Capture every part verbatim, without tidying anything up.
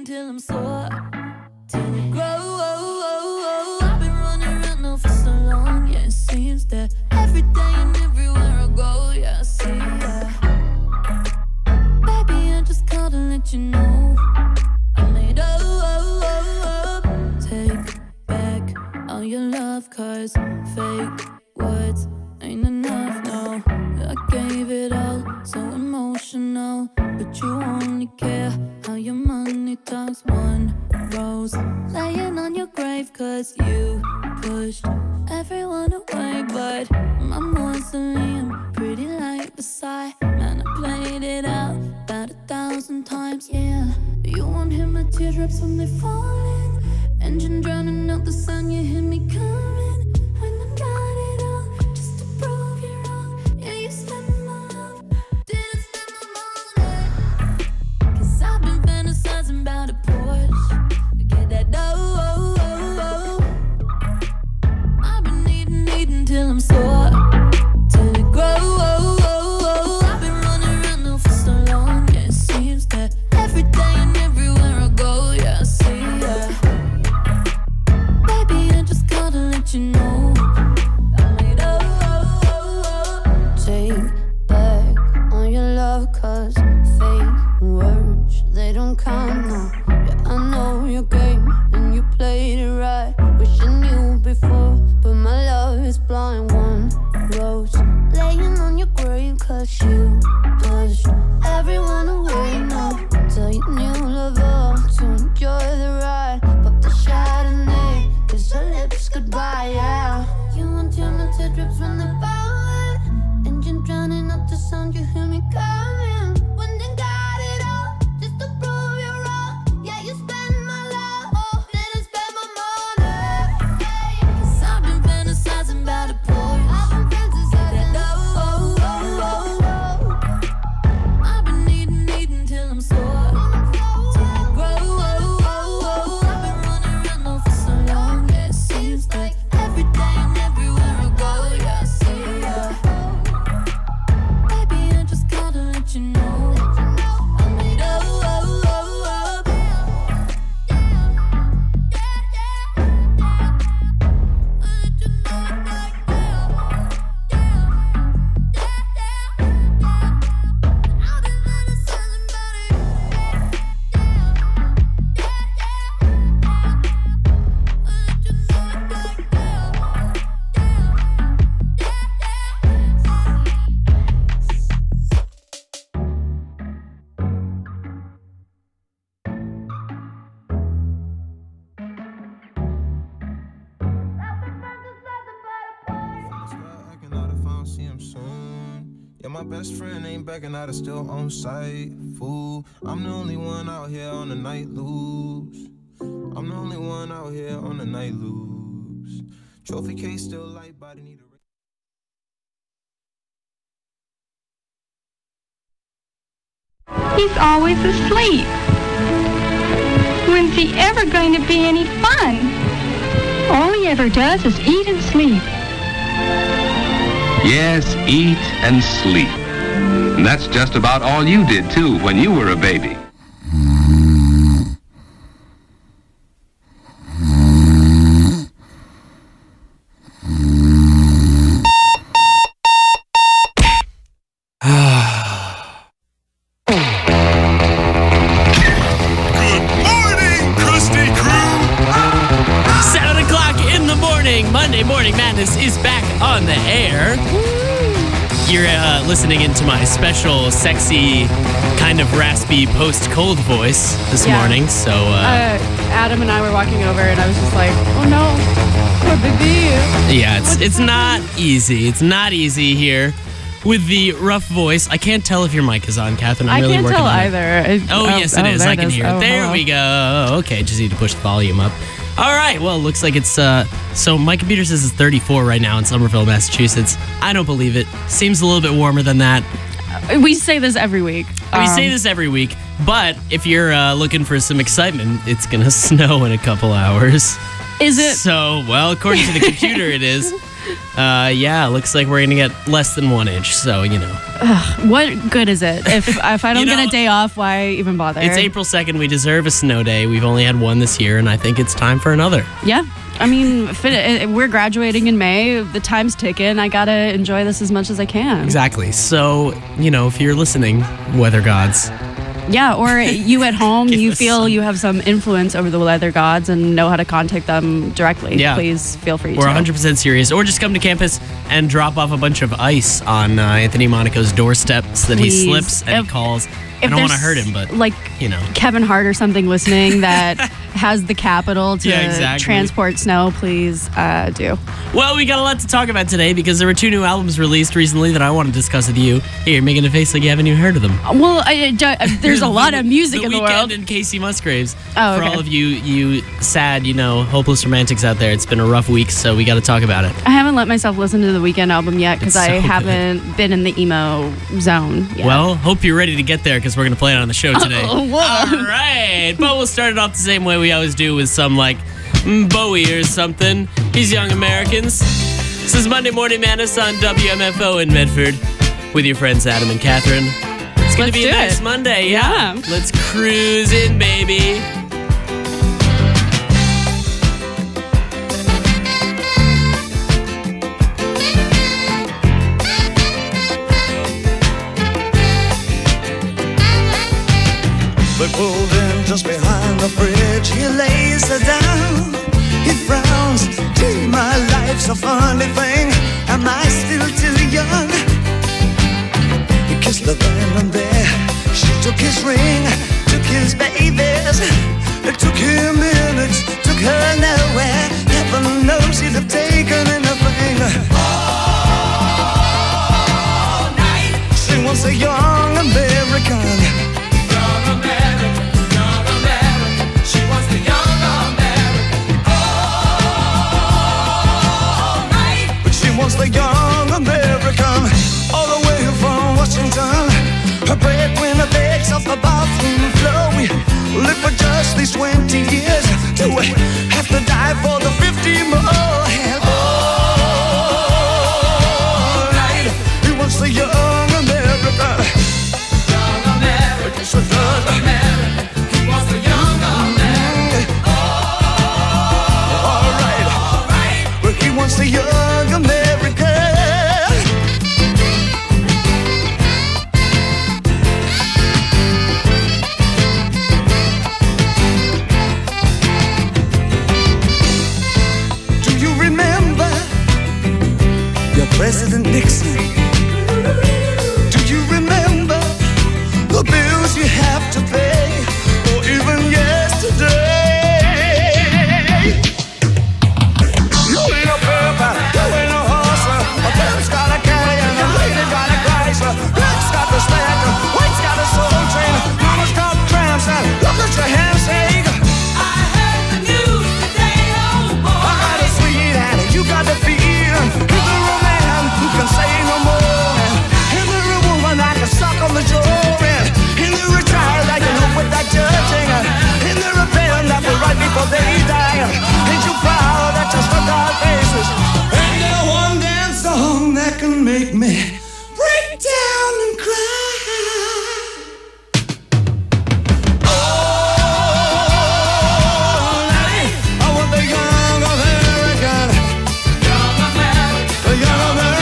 eating till I'm sore, till it grows. I've been running around now for so long, yeah, it seems that every day and everywhere I go, yeah, I see, yeah. Baby, I just called to let you know I made up. Take back all your love, cause fake words ain't enough, no. I gave it all, so emotional, but you only care how your money talks. One rose laying on your grave, cause you pushed everyone away, but my mausoleum, pretty like Versailles. Man, I played it out about a thousand times, yeah. You won't hear my teardrops when they're falling, engine drowning out the sun, you hear me coming. When I got it all, just to prove you wrong, yeah, you spent my love, didn't spend my money. Cause I've been fantasizing about a Porsche, get that dough. I've been eating, eating till I'm sore, till it grows. I've been running around now for so long, yeah, it seems that every day and everywhere I go, yeah, I see, yeah. Baby, I just called to let you know I made up. Take back all your love, cause fake words, they don't count, no. Yeah, I know your game and you played it right, wish I knew before, but my love is blind. One rose laying on your grave, cause you pushed everyone away, no. Tell your new lover to enjoy the ride, pop the Chardonnay, kiss her lips goodbye, yeah. You won't hear my teardrops when they're falling, engine drowning out the sound, you hear me coming. When they got it all, just to prove you wrong, yeah, you spend my love, oh, didn't spend my money. Cause I've been fantasizing about a Porsche, I've been fantasizing, oh, oh, oh, oh. I've been eating, eating till I'm sore, till it grows. I've been running around now for so long, yeah, it seems like every day and everywhere I go, yeah, I see, yeah. Baby, I just called to let you know I made up. My best friend ain't backing out, it's still on site. Fool, I'm the only one out here on the night loose. I'm the only one out here on the night loose. Trophy case still light, body need a. He's always asleep. When's he ever going to be any fun? All he ever does is eat and sleep. Yes, eat and sleep. And that's just about all you did, too, when you were a baby. Monday Morning Madness is back on the air. You're uh, listening into my special, sexy, kind of raspy post-cold voice this yeah. morning. So uh, uh, Adam and I were walking over, and I was just like, "Oh no, poor baby." Yeah, it's it's not easy. It's not easy here with the rough voice. I can't tell if your mic is on, Catherine. I'm I really can't working tell on either. it. It, oh, oh, yes, it oh, is. there I it can is. hear it. Oh, there hello. we go. Okay, just need to push the volume up. All right, well, it looks like it's, uh, so my computer says it's thirty-four right now in Somerville, Massachusetts. I don't believe it. Seems a little bit warmer than that. We say this every week. We um, say this every week, but if you're uh, looking for some excitement, it's going to snow in a couple hours. Is it? So, well, according to the computer, it is. Uh, yeah, looks like we're going to get less than one inch. So, you know. Ugh, what good is it? If if I don't You know, get a day off, why even bother? It's April second. We deserve a snow day. We've only had one this year, and I think it's time for another. Yeah. I mean, fit, we're graduating in May. The time's ticking. I got to enjoy this as much as I can. Exactly. So, you know, if you're listening, weather gods. Yeah, or you at home, Give you us feel some. you have some influence over the weather gods and know how to contact them directly. Yeah. Please feel free We're to. one hundred percent serious. Or just come to campus and drop off a bunch of ice on uh, Anthony Monaco's doorstep so that Please. he slips and If- he calls. I If don't want to there's, hurt him, but, like, you know. Kevin Hart or something listening that has the capital to Yeah, exactly. transport snow, please uh, do. Well, we got a lot to talk about today because there were two new albums released recently that I want to discuss with you. Here, you're making a face like you haven't even heard of them. Well, I, I, there's a lot of music the in the Weeknd world. and Casey Musgraves. Oh, For okay. all of you, you sad, you know, hopeless romantics out there, it's been a rough week, so we got to talk about it. I haven't let myself listen to the Weeknd album yet because It's I so good. haven't been in the emo zone yet. Well, hope you're ready to get there because we're going to play it on the show today. Oh, whoa. All right. But we'll start it off the same way we always do with some like mm, Bowie or something. He's Young Americans. This is Monday Morning Madness on W M F O in Medford with your friends Adam and Catherine. It's going to Let's be a do nice it. Monday. Yeah. Yeah. Let's cruise in, baby. They pulled in just behind the bridge. He lays her down. He frowns. Gee, my life's a funny thing. Am I still too young? He kissed her then and there. She took his ring, took his babies. It took him minutes, took her nowhere. Heaven knows he'd have taken anything. All night. She wants a young American. Wants the young American all the way from Washington. Her breadwinner begs off the bathroom floor. We live for just these twenty years. Do we have to die for the fifty more? And all night, he wants the young American. Young American, yes, young American. He wants the young American. All right, all right. Well, he wants the young American. President Nixon. Do you remember the bills you have to pay, or even yesterday? You ain't a purple, you ain't a horse. A bird's got a carry and a lady got a Chrysler. Black's got the spectrum, white's got a soul train. Mama's got cramps and look at your handshake. I heard the news today, oh boy. I got a sweet Annie, you got the feel. Who can say no more? And there a woman I can suck on the jaw. And there a child I can help with that judging. And there a parent that will right before they die. Ain't you proud that just look our faces? And there one dance song that can make me break down and cry. All night, I want the young American. Young American. The young American.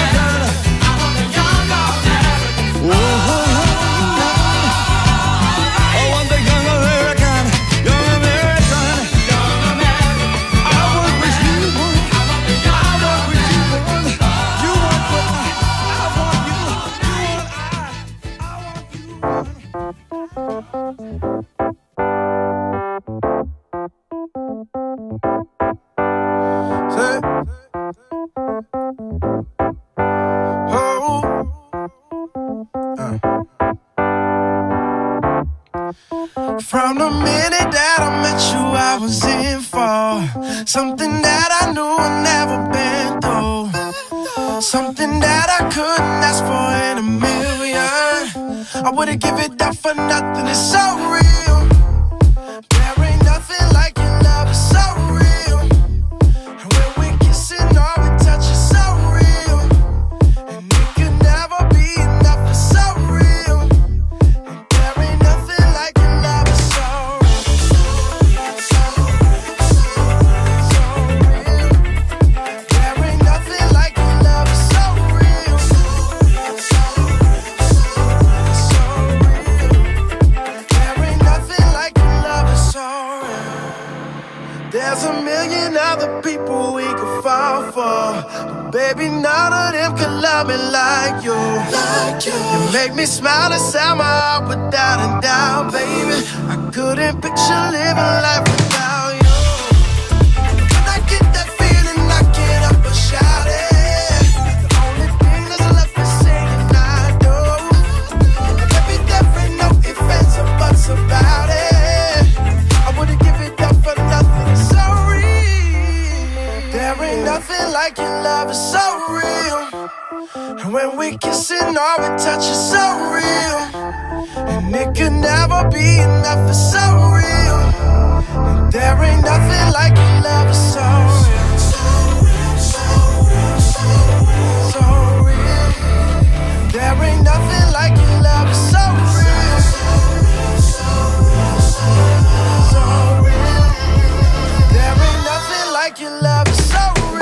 From the minute that I met you, I was in for something that I knew I'd never been through. Something that I couldn't ask for in a million. I wouldn't give it up for nothing, it's so real. There ain't nothing like your love, it's so real. And when we kissing, all we touch is so real. There's a million other people we could fall for, but baby, none of them can love me like you. Like you. You make me smile inside my heart without a doubt, baby. I couldn't picture living life without you. When I get that feeling, I can't help but shout it. The only thing that's left is saying I do. And baby, there ain't no ifs, ands, or buts about it. I wouldn't give it up for nothing. It's so real. There ain't nothing like your love. It's so real. And when we kiss and all we touch is so real. And it could never be enough. It's so real. And there ain't nothing like your love. It's so real. So real, so real, so real, so real. There ain't nothing like your love. It's so real. So real, so real, so real. There ain't nothing like your love. It's so real.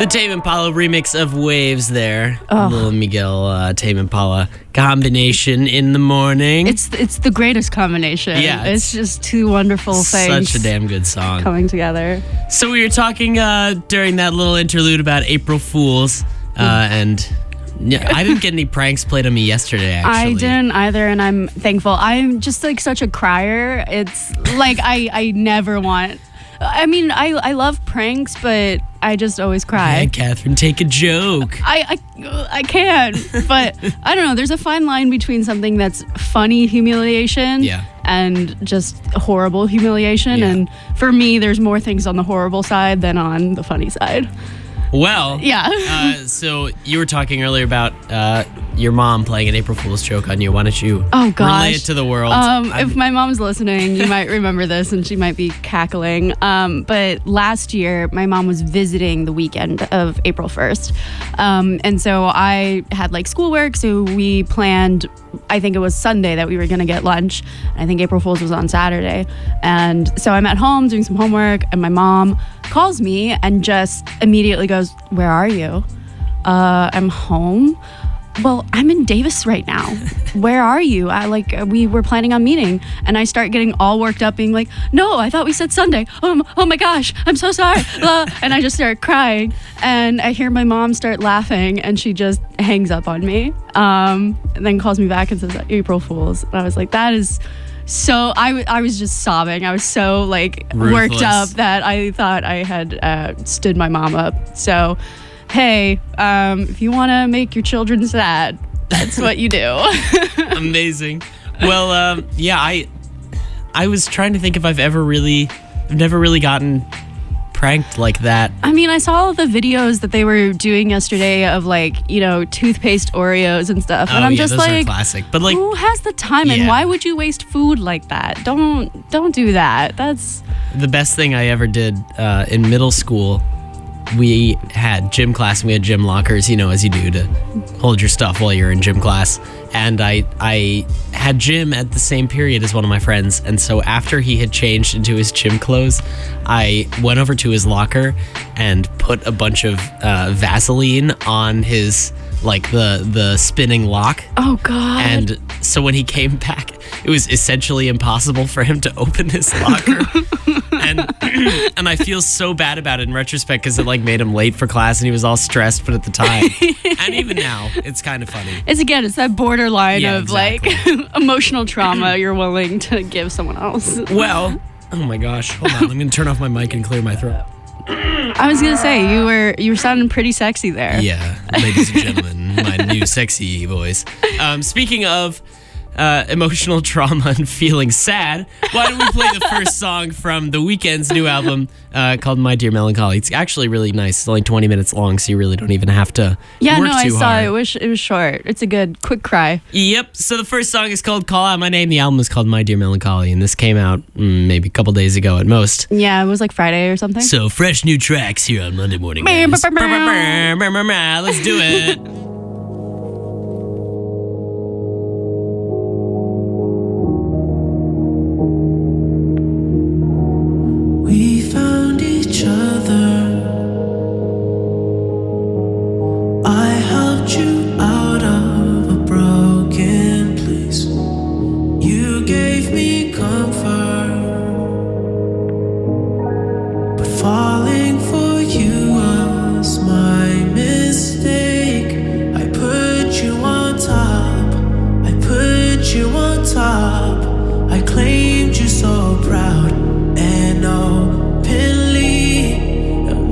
The Tame Impala remix of Waves there. Oh. Little Miguel uh, Tame Impala combination in the morning. It's it's the greatest combination. Yeah, it's, it's just two wonderful things. Such a damn good song. Coming together. So we were talking uh, during that little interlude about April Fools, uh, and yeah, I didn't get any pranks played on me yesterday, actually. I didn't either, and I'm thankful. I'm just like such a crier. It's like I, I never want... I mean, I, I love pranks, but I just always cry. Yeah, Catherine, take a joke. I, I, I can, but I don't know. There's a fine line between something that's funny humiliation Yeah. and just horrible humiliation. Yeah. And for me, there's more things on the horrible side than on the funny side. Well, Yeah. uh, so you were talking earlier about uh, your mom playing an April Fool's joke on you. Why don't you Oh, gosh. relay it to the world? Um, I'm- if my mom's listening, you might remember this and she might be cackling. Um, but last year, my mom was visiting the weekend of April first. Um, and so I had like schoolwork. So we planned, I think it was Sunday that we were going to get lunch. I think April Fool's was on Saturday. And so I'm at home doing some homework and my mom calls me and just immediately goes, "Where are you?" Uh, I'm home. Well, I'm in Davis right now. Where are you? I like we were planning on meeting, and I start getting all worked up, being like, "No, I thought we said Sunday. Oh, oh my gosh, I'm so sorry." Uh, and I just start crying, and I hear my mom start laughing, and she just hangs up on me, um, and then calls me back and says, "April Fools." And I was like, "That is." So I, w- I was just sobbing. I was so like worked Ruthless. up that I thought I had uh, stood my mom up. So, hey, um, if you want to make your children sad, that's what you do. Amazing. Well, um, yeah, I I was trying to think if I've ever really, I've never really gotten pranked like that. I mean, I saw the videos that they were doing yesterday of like, you know, toothpaste Oreos and stuff. And oh I'm yeah, just those like, are classic. But like, who has the time and Yeah. why would you waste food like that? Don't don't do that. That's the best thing I ever did uh, in middle school, we had gym class and we had gym lockers, you know, as you do to hold your stuff while you're in gym class. And I I had gym at the same period as one of my friends. And so after he had changed into his gym clothes, I went over to his locker and put a bunch of uh, Vaseline on his, like the, the spinning lock. oh god. And so when he came back, it was essentially impossible for him to open his locker. and and I feel so bad about it in retrospect because it like made him late for class and he was all stressed. But at the time, and even now, it's kind of funny. It's again, it's that borderline Yeah, of exactly. like emotional trauma you're willing to give someone else. Well, oh my gosh, hold on, I'm gonna turn off my mic and clear my throat. I was gonna say you were you were sounding pretty sexy there. Yeah, ladies and gentlemen, my new sexy voice. Um, speaking of uh, emotional trauma and feeling sad, why don't we play the first song from The Weeknd's new album uh, called My Dear Melancholy? It's actually really nice. It's only twenty minutes long, so you really don't even have to Yeah, work no, I too saw hard. it. It was it was short. It's a good quick cry. Yep. So the first song is called Call Out My Name. The album is called My Dear Melancholy, and this came out mm, maybe a couple days ago at most. Yeah, it was like Friday or something. So fresh new tracks here on Monday Morning Bam, Madness. bam, bam, bam. Let's do it. We found each other. I helped you out of a broken place. You gave me comfort, but falling for you was my mistake. I put you on top. I put you on top. I claimed you so proud and openly.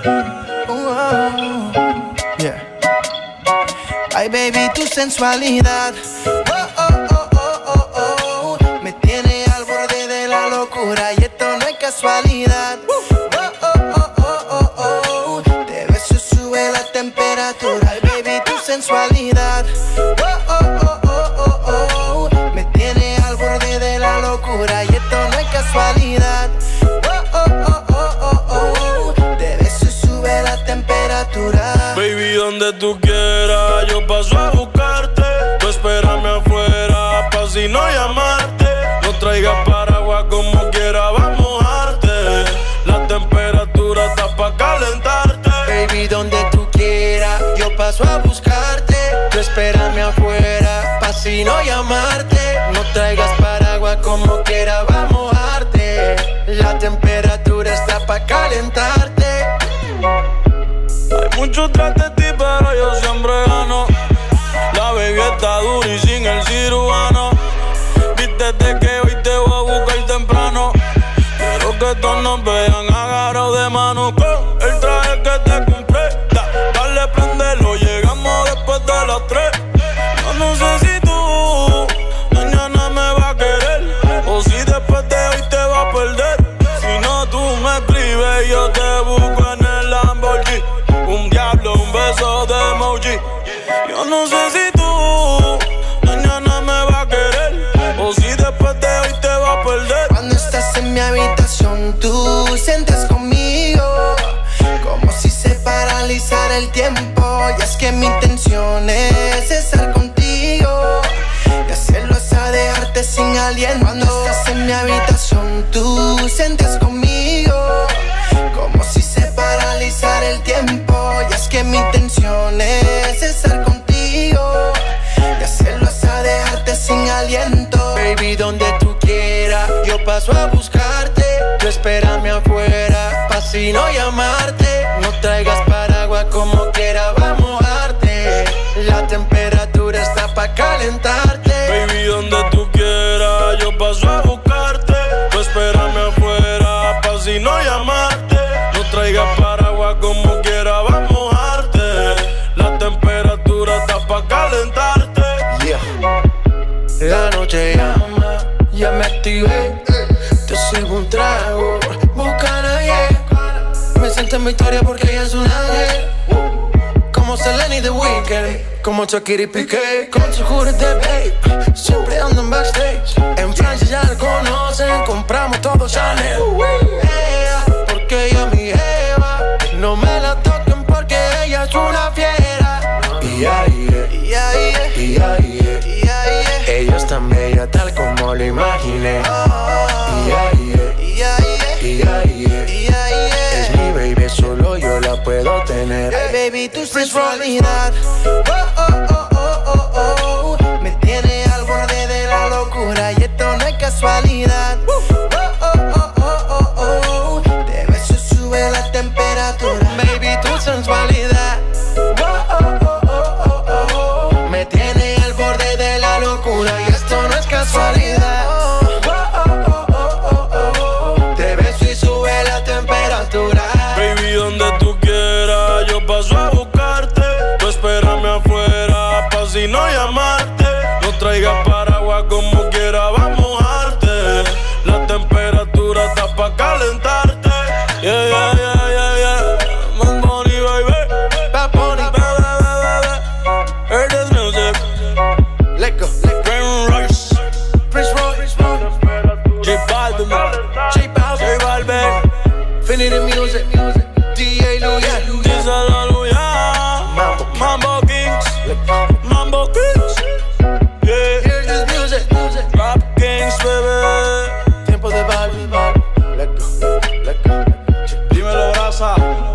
Oh, yeah. Ay, baby, tu sensualidad. Oh, oh, oh, oh, oh, oh. Me tiene al borde de la locura y esto no es casualidad. Oh, oh, oh, oh, oh, oh. Te beso, sube la temperatura. Ay, baby, tu sensualidad. Oh, oh, oh, oh, oh, oh. Me tiene al borde de la locura y esto no es casualidad. Baby, donde tú quieras, yo paso a buscarte. Tú espérame afuera, pa' si no llamarte. No traigas paraguas como quiera, va a mojarte. La temperatura está pa' calentarte. Baby, donde tú quieras, yo paso a buscarte. Tú espérame afuera, pa' si no llamarte. No traigas paraguas como quiera, va a mojarte. La temperatura está pa' calentarte. Hay muchos tras de ti, pero yo siempre gano. La baby está dura y sin el cirujano. Vístete que hoy te voy a buscar temprano. Quiero que todos nos vean agarrados de mano. Con el traje que te compré, da, dale, prendelo. Llegamos después de las tres. Yo no sé si tú mañana me vas a querer, o si después de hoy te vas a perder. Si no, tú me escribes y yo te busco en el Lamborghini. Un diablo, un beso de emoji. Yo no sé si tú mañana me vas a querer, o si después de hoy te vas a perder. Cuando estás en mi habitación, tú sientes conmigo como si se paralizara el tiempo. Y es que mi intención es estar contigo y hacerlo hasta dejarte sin aliento. Cuando estás en mi habitación, tú sientes conmigo como si se paralizara el tiempo. Y es que mi intención es estar contigo y hacerlo hasta dejarte sin aliento. Baby, donde tú quieras, yo paso a buscarte. Tú espérame afuera, pa' si no llamarte. No traigas paraguas como quiera, va a mojarte. La temperatura está pa' calentarte. Baby, donde tú quieras, yo paso a buscarte. Tú espérame afuera, pa' si no llamarte. No traigas paraguas como quiera, va a mojarte. La temperatura está pa' calentarte. Yeah. La noche llama, ya me activé. Te sirvo un trago, Bucana, yeah. Me siento en victoria porque ella es un ángel. Como Selena y The Weeknd, como Shakira y Piqué. Con su juguete, babe, siempre ando en backstage. En Francia ya la conocen, compramos todo Chanel. Yeah, porque ella es mi jeva. No me la toquen porque ella es una fiera. Yeah, yeah, yeah, yeah, yeah, yeah, yeah, yeah. Ella es tan bella tal como lo imaginé. Yeah, yeah, yeah, yeah, yeah, yeah, yeah. Es mi baby, solo yo la puedo tener. Hey, baby, tu sensualidad. Oh, oh, oh, oh, oh, oh. Me tiene al borde de la locura y esto no es casualidad. Oh, oh, oh, oh, oh, oh. Te beso, sube la temperatura. Baby, tu sensualidad. Oh, oh, oh, oh, oh, oh. Me tiene al borde de la locura y esto no es casualidad. Oh, oh, oh, oh, oh, oh. Te beso y sube la temperatura. Baby, donde tú quieras, yo paso a buscarte. Tú espérame afuera, pa' si no llamarte. No traigas paraguas como quiera, va a mojarte. La temperatura está pa' calentarte. Yeah, yeah, yeah, yeah, yeah. Bad Bunny, baby. Bad Bunny, baby, baby. Heard this music. Let go, let go. Rain Royce, Prince Royce, J Balvin, J Balvin, J Balvin. Infinity Music, D A Luya, Dice la Luya. Mambo, Mambo Kings, Mambo Kings. Yeah, hear this music, music. Rap Kings, baby. Tiempo de Balvin, let go, let go. Dímelo, brasa.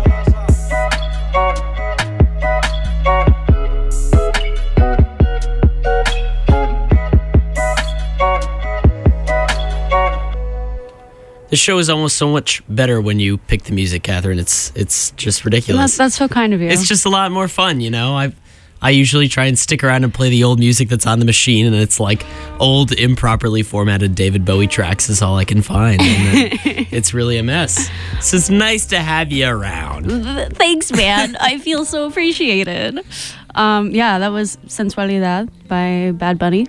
The show is almost so much better when you pick the music, Catherine. It's it's just ridiculous. That's, that's so kind of you. It's just a lot more fun, you know. I I usually try and stick around and play the old music that's on the machine, and it's like old, improperly formatted David Bowie tracks is all I can find. And it's really a mess. So it's nice to have you around. Thanks, man. I feel so appreciated. Um, yeah, that was Sensualidad by Bad Bunny.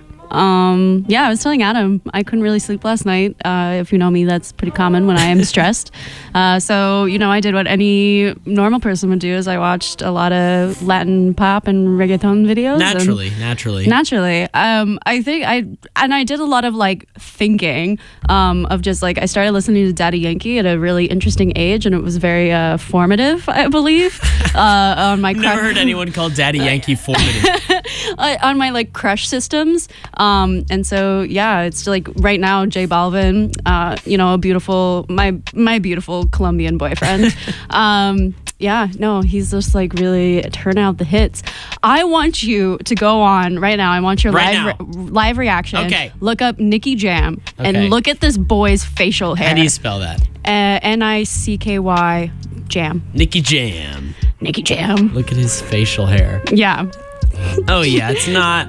Um, yeah, I was telling Adam I couldn't really sleep last night. Uh, if you know me, that's pretty common when I am stressed. Uh, so, you know, I did what any normal person would do is I watched a lot of Latin pop and reggaeton videos. Naturally, naturally. Naturally. Um, I think I, and I did a lot of like thinking um, of just like, I started listening to Daddy Yankee at a really interesting age, and it was very uh, formative, I believe. Uh, on my I've never heard anyone call Daddy Yankee formative. on my like crush systems. Um, and so, yeah, it's like right now, J Balvin, uh, you know, a beautiful, my, my beautiful Colombian boyfriend. um, yeah, no, he's just like really turn out the hits. I want you to go on right now. I want your Right live, re- live reaction. Okay. Look up Nicky Jam Okay. and look at this boy's facial hair. How do you spell that? Uh, N I C K Y Jam. Nicky Jam. Nicky Jam. Look at his facial hair. Yeah. Oh, yeah, it's not.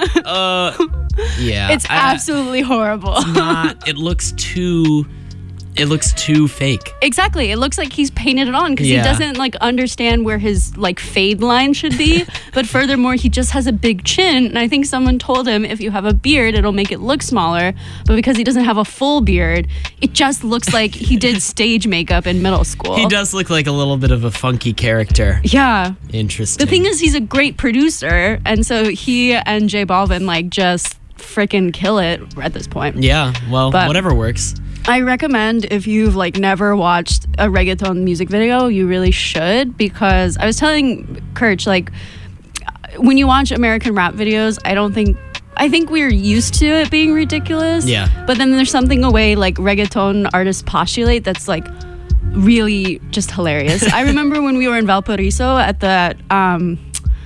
Uh, yeah. It's I- absolutely horrible. It's not. It looks too. It looks too fake. Exactly. It looks like he's painted it on because Yeah. he doesn't like understand where his like fade line should be. But furthermore, he just has a big chin. And I think someone told him if you have a beard, it'll make it look smaller. But because he doesn't have a full beard, it just looks like he did stage makeup in middle school. He does look like a little bit of a funky character. Yeah. Interesting. The thing is, he's a great producer. And so he and J Balvin like just freaking kill it at this point. Yeah. Well, But- whatever works. I recommend if you've like never watched a reggaeton music video, you really should, because I was telling Kirch, like when you watch American rap videos, I don't think I think we're used to it being ridiculous. Yeah. But then there's something away like reggaeton artists postulate that's like really just hilarious. I remember when we were in Valparaiso at the um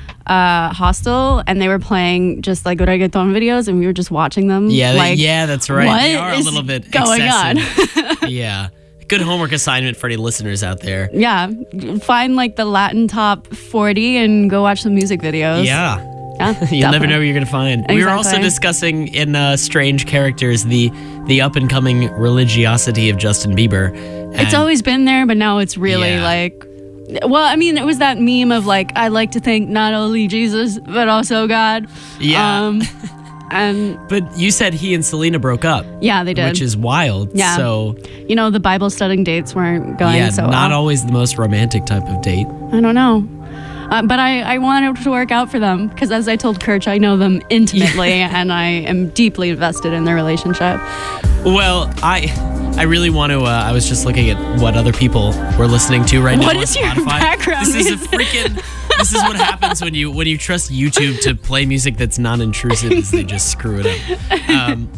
uh hostel and they were playing just like reggaeton videos and we were just watching them. Yeah. they- like, yeah. That's right. what They are a is little bit going excessive. Yeah. Good homework assignment for any listeners out there. Yeah, find like the Latin top forty and go watch some music videos. Yeah. Yeah, You'll definitely. never know what you're going to find. We were also Exactly. discussing in uh, Strange Characters the the up and coming religiosity of Justin Bieber. It's And- always been there, but now it's really Yeah. like. Well, I mean, it was that meme of like, I like to thank not only Jesus, but also God. Yeah. Um, and But you said he and Selena broke up. yeah, they did. Which is wild. Yeah. So, you know, the Bible studying dates weren't going yeah, so not well. always the most romantic type of date. I don't know. Uh, but I, I wanted to work out for them because, as I told Kirch, I know them intimately and I am deeply invested in their relationship. Well, I I really want to. Uh, I was just looking at what other people were listening to right now. What on is your Spotify. background This is a music? freaking. This is what happens when you when you trust YouTube to play music that's non-intrusive. Is they just screw it up. Um,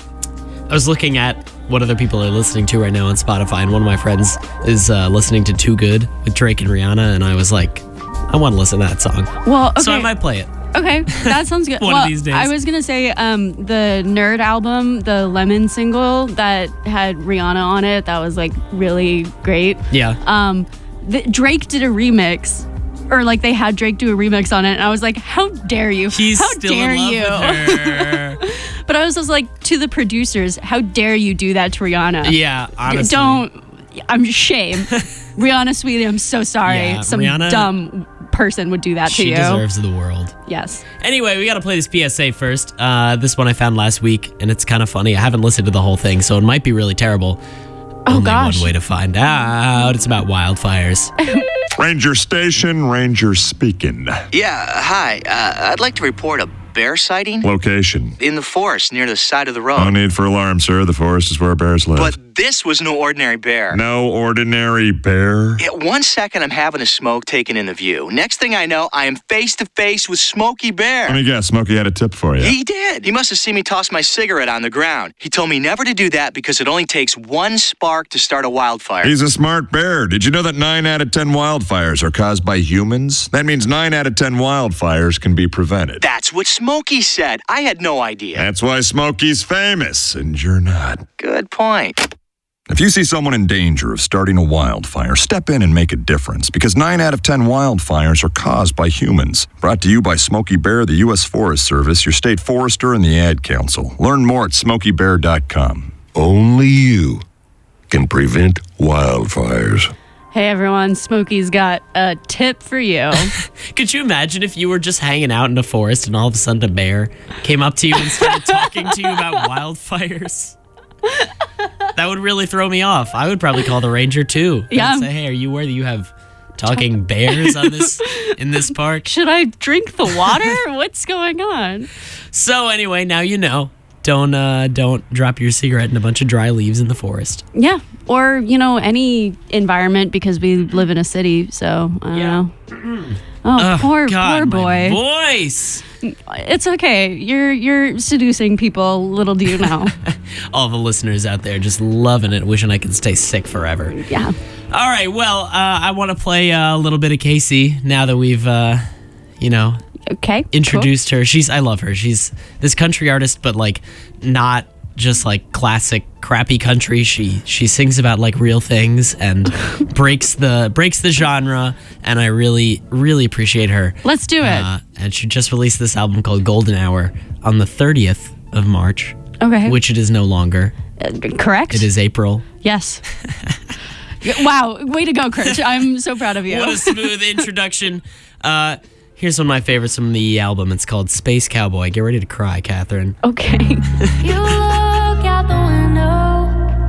I was looking at what other people are listening to right now on Spotify, and one of my friends is uh, listening to "Too Good" with Drake and Rihanna, and I was like, I want to listen to that song. Well, okay. So I might play it. Okay, that sounds good. One of well, these days. I was gonna say um, the Nerd album, the Lemon single that had Rihanna on it, that was like really great. Yeah. Um, the, Drake did a remix, or like they had Drake do a remix on it, and I was like, how dare you? He's how still dare in love you? with her. But I was just like, to the producers, how dare you do that to Rihanna? Yeah, honestly. Don't. I'm shame. Rihanna, sweetie, I'm so sorry. Yeah, Some Rihanna- dumb person would do that to She you. deserves the world. Yes. Anyway, we got to play this P S A first. Uh, this one I found last week, and it's kind of funny. I haven't listened to the whole thing, so it might be really terrible. Oh, Only gosh. one way to find out. It's about wildfires. Ranger Station, Ranger speaking. Yeah, hi. Uh, I'd like to report a bear sighting Location. in the forest near the side of the road. No need for alarm, sir. The forest is where bears live. But this was no ordinary bear. No ordinary bear. Yeah, one second I'm having a smoke taken in the view. Next thing I know, I am face to face with Smokey Bear. Let me guess, Smokey had a tip for you. He did. He must have seen me toss my cigarette on the ground. He told me never to do that because it only takes one spark to start a wildfire. He's a smart bear. Did you know that nine out of ten wildfires are caused by humans? That means nine out of ten wildfires can be prevented. That's what Smokey said. I had no idea. That's why Smokey's famous, and you're not. Good point. If you see someone in danger of starting a wildfire, step in and make a difference, because nine out of ten wildfires are caused by humans. Brought to you by Smokey Bear, the U S Forest Service, your state forester, and the Ad Council. Learn more at smokey bear dot com. Only you can prevent wildfires. Hey everyone, Smokey's got a tip for you. Could you imagine if you were just hanging out in a forest and all of a sudden a bear came up to you and started talking to you about wildfires? That would really throw me off. I would probably call the ranger too. Yeah. And say, hey, are you aware that you have talking bears on this in this park? Should I drink the water? What's going on? So anyway, now you know. Don't uh, don't drop your cigarette in a bunch of dry leaves in the forest. Yeah, or you know, any environment, because we live in a city. So I don't Yeah. know. Oh, Oh, poor God, poor boy. my voice. It's okay. You're you're seducing people. Little do you know. All the listeners out there just loving it, wishing I could stay sick forever. Yeah. All right, well, uh, I want to play uh, a little bit of Casey now that we've, uh, you know, okay, introduced her. She's, I love her. She's this country artist, but like not just like classic crappy country. She she sings about like real things and breaks the breaks the genre, and I really really appreciate her. Let's do it. Uh, and she just released this album called Golden Hour on the thirtieth of March. Okay. Which it is no longer. Uh, correct. It is April. Yes. Wow, way to go, Chris. I'm so proud of you. What a smooth introduction. Uh, here's one of my favorites from the album. It's called Space Cowboy. Get ready to cry, Catherine. Okay. You look out the window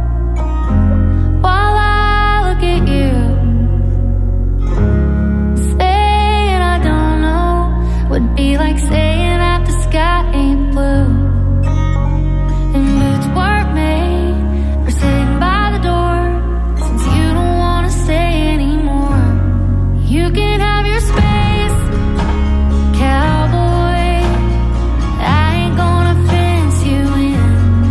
while I look at you, saying I don't know would be like saying that the sky ain't blue. And boots weren't made for sitting by the door, since you don't want to stay anymore. You can have your space, cowboy. I ain't gonna fence you in.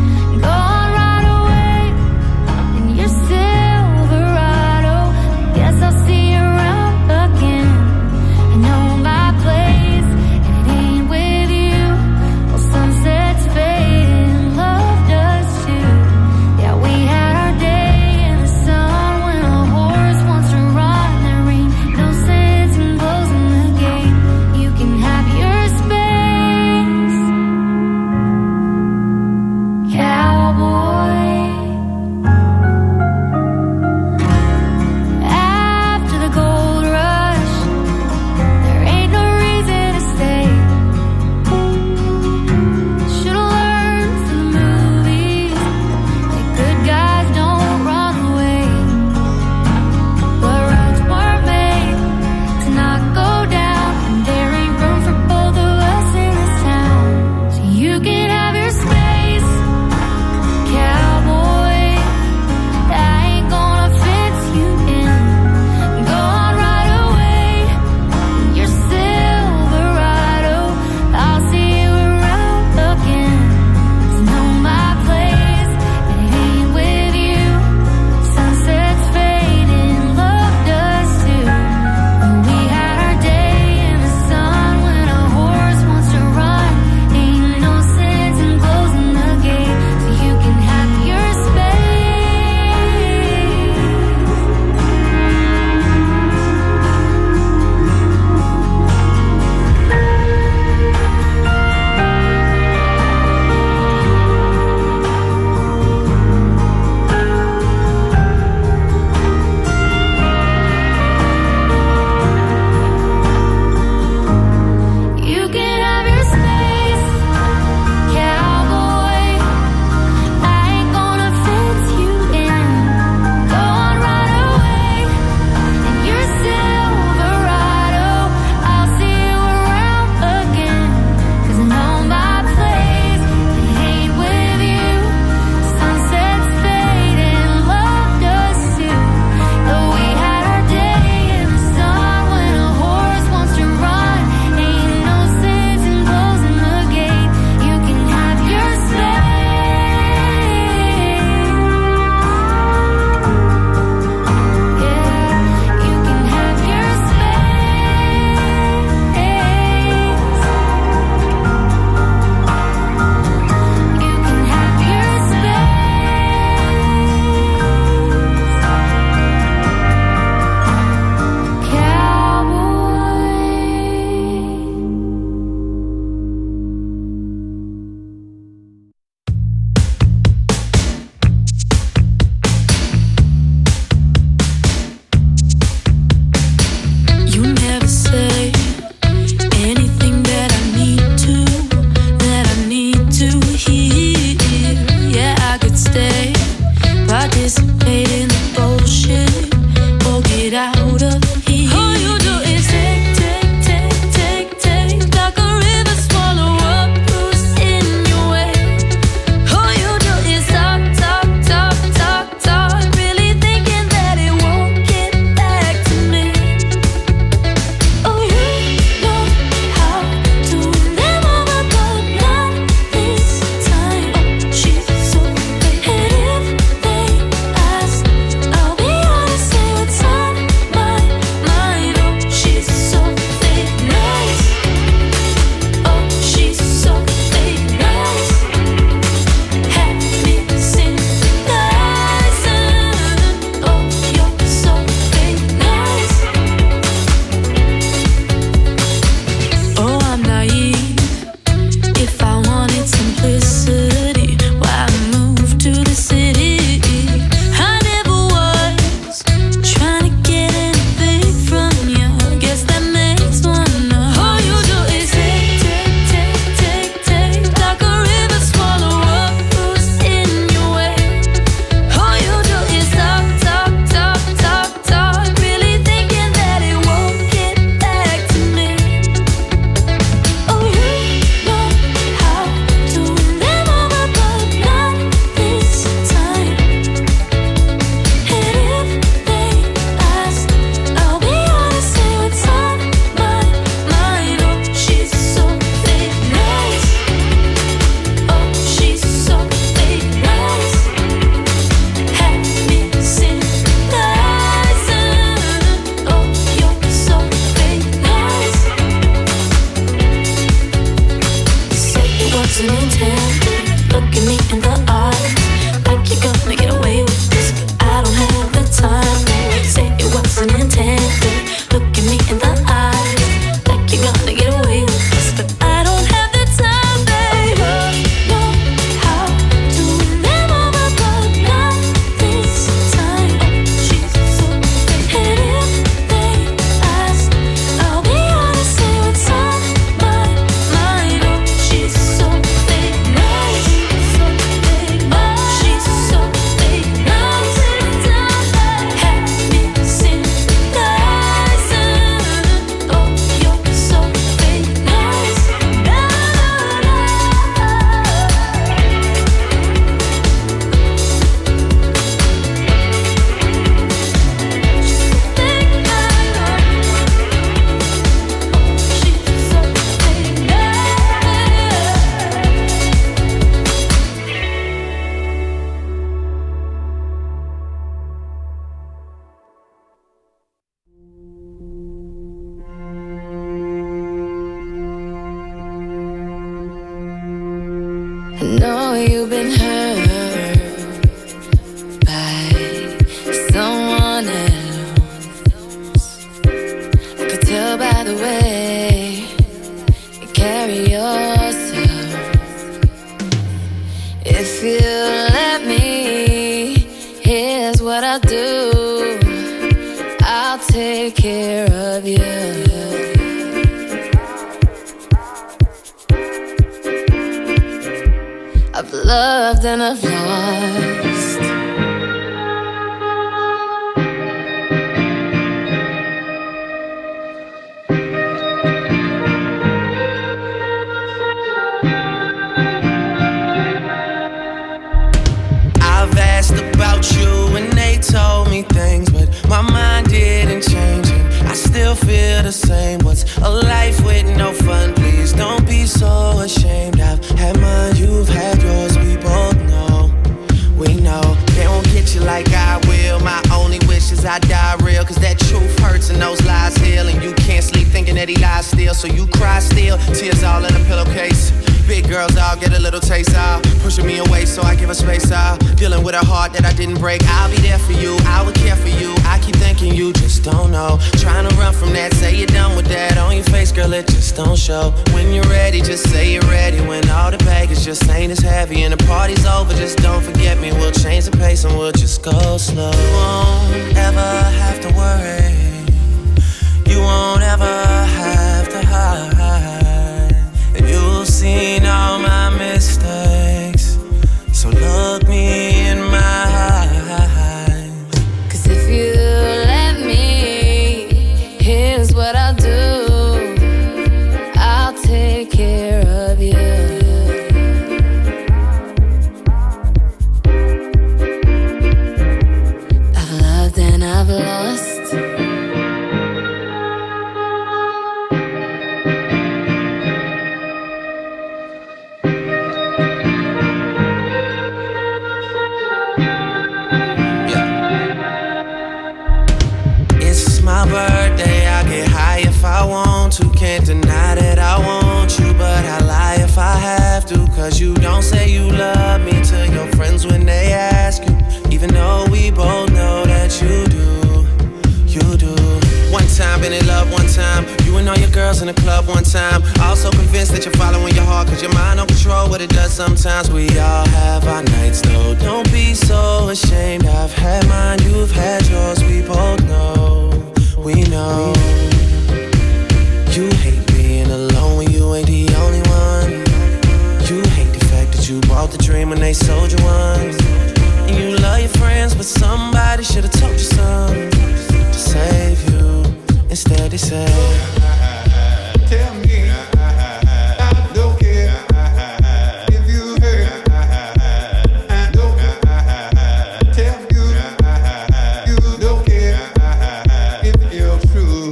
know you've been hurt by someone else. I could tell by the way you carry yourself. If you let me, here's what I'll do. I'll take care of you. I've loved and I've lost. I've asked about you and they told me things, but my mind didn't change and I still feel the same. What's a life with no fun? Please don't be so ashamed. I've had mine, you've had yours, we both know. We know they won't get you like I will. My only wish is I die real, cause that truth hurts and those lies heal. And you can't sleep thinking that he lies still, so you cry still, tears all in a pillowcase. Big girls, I'll get a little taste, I'll pushing me away, so I give her space, I'll dealing with a heart that I didn't break. I'll be there for you, I would care for you. I keep thinking you just don't know. Trying to run from that, say you're done with that. On your face, girl, it just don't show. When you're ready, just say you're ready. When all the baggage just ain't as heavy and the party's over, just don't forget me. We'll change the pace and we'll just go slow. You won't ever have to worry. You won't ever have to hide. And you've seen all my mistakes, so look me in my eyes. Cause if you let me, here's what I'll do. I'll take care of you. I've loved and I've lost. Birthday, I get high if I want to. Can't deny that I want you, but I lie if I have to. Cause you don't say you love me to your friends when they ask you, even though we both know that you do, you do. One time, been in love one time. You and all your girls in the club one time. Also convinced that you're following your heart, cause your mind don't control what it does sometimes. We all have our nights though, don't be so ashamed. I've had mine, you've had yours, we both know. We know you hate being alone when you ain't the only one. You hate the fact that you bought the dream when they sold you one. And you love your friends, but somebody should've told you something to save you. Instead they say, tell me I don't care if you hurt. I don't tell you you don't care. You're true.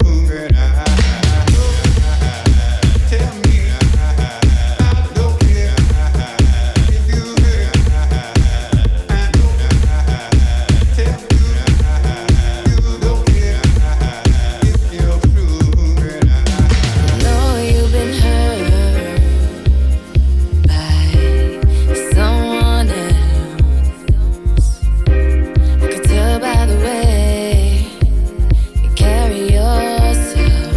Tell me I don't care if you hurt. I don't tell you you don't care if you're true. I know you've been hurt by someone else. I could tell by the way carry yourself.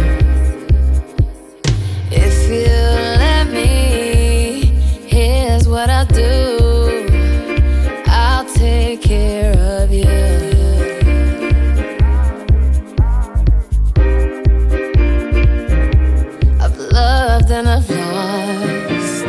If you let me, here's what I'll do. I'll take care of you. I've loved and I've lost.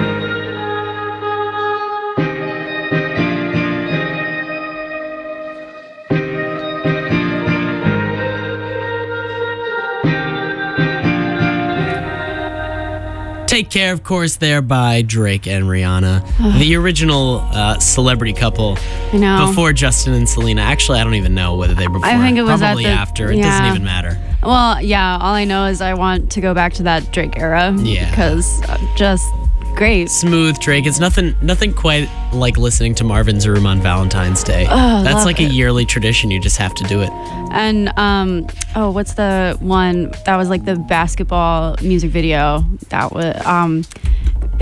Take Care, of course, there by Drake and Rihanna. The original uh, celebrity couple I know. before Justin and Selena. Actually, I don't even know whether they were before. I think it was Probably at the, after. It yeah. doesn't even matter. Well, yeah, all I know is I want to go back to that Drake era. Yeah. Because uh, just great. Smooth Drake. It's nothing nothing quite like listening to Marvin's Room on Valentine's Day. Oh, That's love like it. a yearly tradition. You just have to do it. And, um, oh, what's the one that was like the basketball music video? That was, um,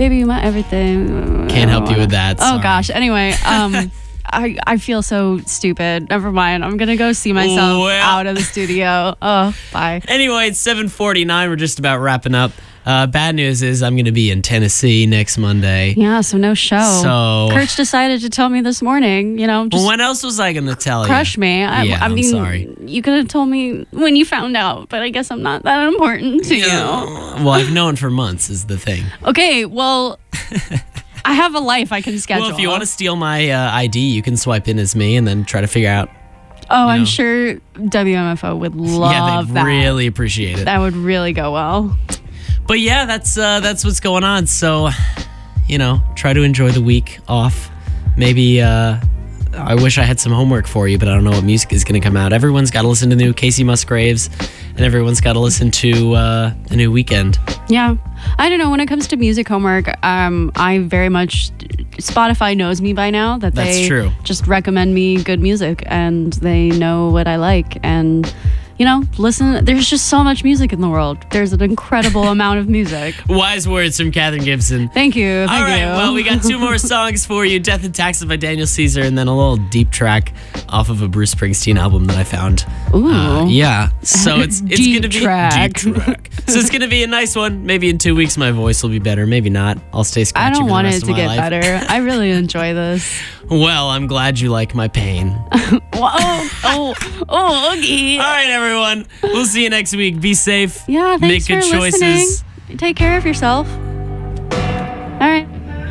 baby, my everything. Can't help you with that. Oh sorry. gosh. Anyway, um, I I feel so stupid. Never mind. I'm gonna go see myself Well. out of the studio. Oh, bye. Anyway, it's seven forty-nine. We're just about wrapping up. Uh, bad news is I'm going to be in Tennessee next Monday. Yeah, so no show. So- Kirch decided to tell me this morning. You know, just Well, when else was I going to tell crush you? me. I, Yeah, I I'm mean, sorry. you could have told me when you found out, but I guess I'm not that important to you. Well, I've known for months is the thing. Okay, well, I have a life I can schedule. Well, if you want to steal my uh, I D, you can swipe in as me and then try to figure out. Oh, I'm know. sure W M F O would love yeah, they'd that. really appreciate it. That would really go well. But yeah, that's uh, that's what's going on. So, you know, try to enjoy the week off. Maybe uh, I wish I had some homework for you, but I don't know what music is going to come out. Everyone's got to listen to the new Casey Musgraves, and everyone's got to listen to uh, the new Weekend. Yeah. I don't know. When it comes to music homework, um, I very much... Spotify knows me by now. That That's they true. just recommend me good music, and they know what I like. And, you know, listen, there's just so much music in the world. There's an incredible amount of music. Wise words from Katherine Gibson. Thank you. Thank All right, you. well, we got two more songs for you. Death and Taxes by Daniel Caesar, and then a little deep track off of a Bruce Springsteen album that I found. Ooh. Uh, yeah. So it's it's Deep going to be track. deep track. So it's going to be a nice one. Maybe in two weeks my voice will be better. Maybe not. I'll stay scratchy. I don't for the want rest it of to my get life. better. I really enjoy this. Well, I'm glad you like my pain. Whoa, oh, oh, okay. All right, everyone. We'll see you next week. Be safe. Yeah, thanks Make good for choices. listening. Take care of yourself. All right.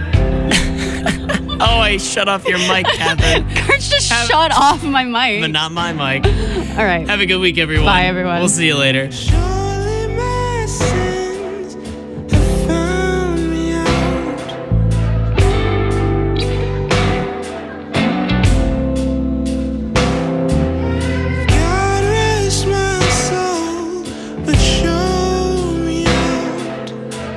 Oh, I shut off your mic, Catherine. Kirch just Have- shut off my mic. But not my mic. All right. Have a good week, everyone. Bye, everyone. We'll see you later. Surely my sins have found me out. God rest my soul, but show me out.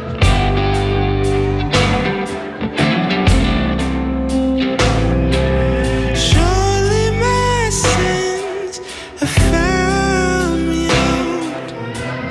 Surely my sins have found me out.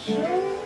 Show.